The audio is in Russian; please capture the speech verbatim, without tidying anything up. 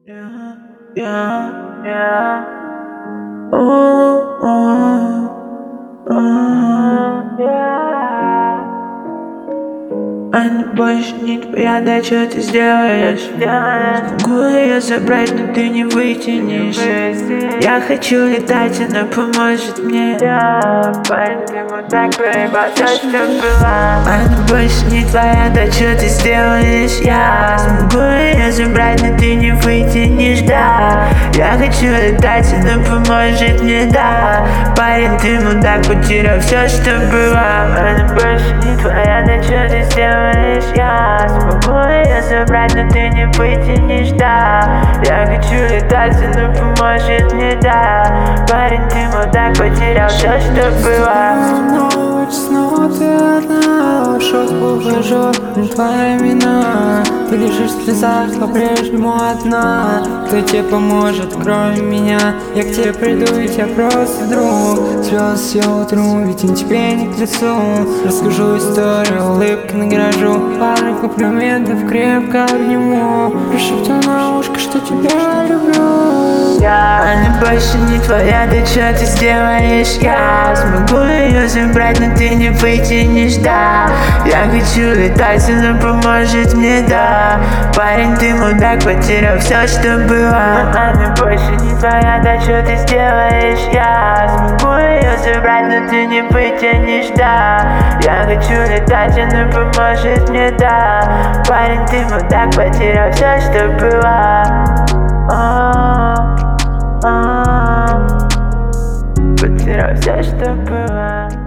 Yeah, yeah, yeah. Oh, oh, oh, yeah. Она больше не твоя, да что ты сделаешь? Могу ее забрать, но ты не вытянешь. Я хочу летать, она поможет мне. Парень, ты мудак, проебал все, что было. Она больше не твоя, да что ты сделаешь? Я смогу ее забрать, но ты не вытянешь, да. Я хочу летать, она поможет мне, да. Парень, ты мудак, потерял все, что было. Она больше не твоя, да что ты сделаешь? Я смогу ее забрать, но ты не вытянешь, да. Я хочу летать, она поможет мне, да. Парень, ты мудак, потерял все, что было. Ночь, снова ты одна, шок ухожу, не твоя вина. Ты лежишь в слезах, по-прежнему одна. Кто тебе поможет, кроме меня? Я к тебе приду, и тебя просто друг. Слез все утру, ведь он тебе не к лицу. Расскажу историю, улыбкой награжу. Пару комплиментов крепко обниму. Прошепту на ушко, что тебя люблю. Она больше не твоя, да что ты сделаешь? Я смогу ее забрать, но ты не вытянешь, да. Я хочу летать, она поможет мне, да. Парень, ты мудак, потерял все, что было. Она больше не твоя, да что ты сделаешь? Я смогу ее забрать, но ты не вытянешь, да. Я хочу летать, она поможет мне, да. Парень, ты мудак, потерял все, что было. Потерял все, что было.